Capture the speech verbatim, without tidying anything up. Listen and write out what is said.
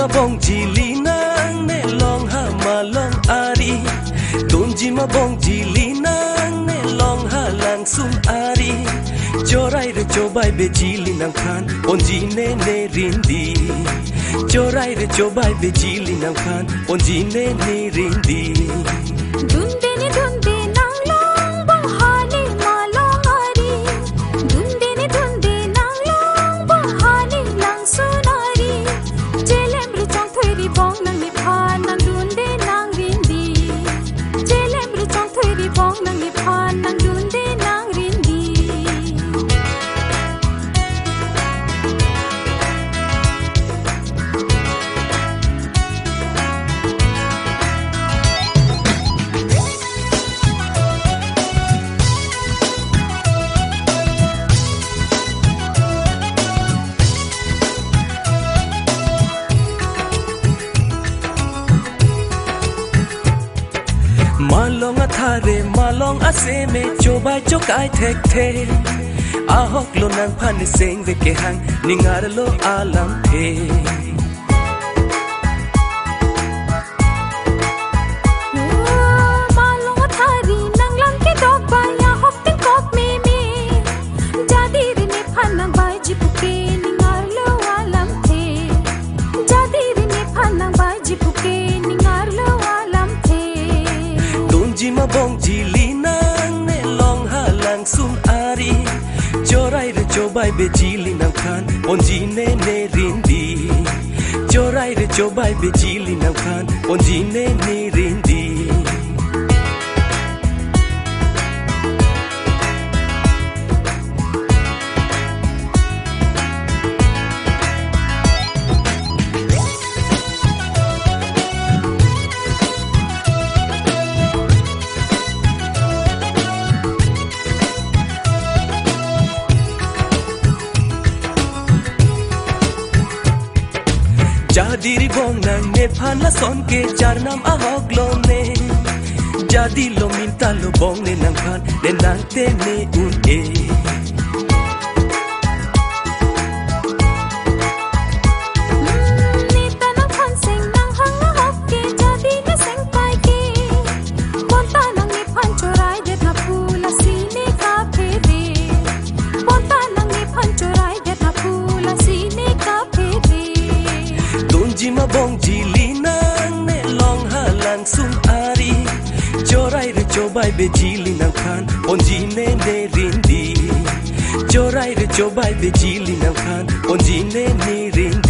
ma bong jili nang ne long ha ma long ari tunji ma bong jili nang ne long ha lang sum ari chorai re chobai be jili nang khan onji ne ne rindi chorai re chobai be jili nang khan onji ne ne rindi dunde ni dunde nang long bong hani ma long ari dunde ni dunde nang long bong hani lang sunari jelem ru chang thoi ri bong nang ni phan nang dunde nang rindi jelem ru chang thoi ri bong nang ni phan nang dunde nang rindi malong athare malong ase me chobai chokai thek the ahok lo nang phan sing ve ke hang ningar lo alam the malong athari nang lang ke dok ba ya hok tin kok me me jadi ri ne phan nang bai ji puke ningar lo alam the jadi ri ne phan nang bai ji puke ningar lo alam the tunji ma bong jili nang ne long ha lang sum ari chorai re chobai be jili nang khan onji ne ne rindi chorai re chobai be jili nang khan onji ne ne rindi Jadi bong nang ne phan la son ke char nam a hok lo ne jadi lo minta lo bong ne nang phan ne nang te ne un e ni ta nang phan seng nang hang na hok ke jadi ne seng pai ke bon ta nang ni phan chorai de na phula si ne ka phe de bon ta nang ni phan chorai de na phula si ne ka phe de tunji ma bong jili nang ne long ha lang sum ari chorai re chobai be jili nang khan onji ne ne rindi chorai re chobai be jili nang khan onji ne ne rindi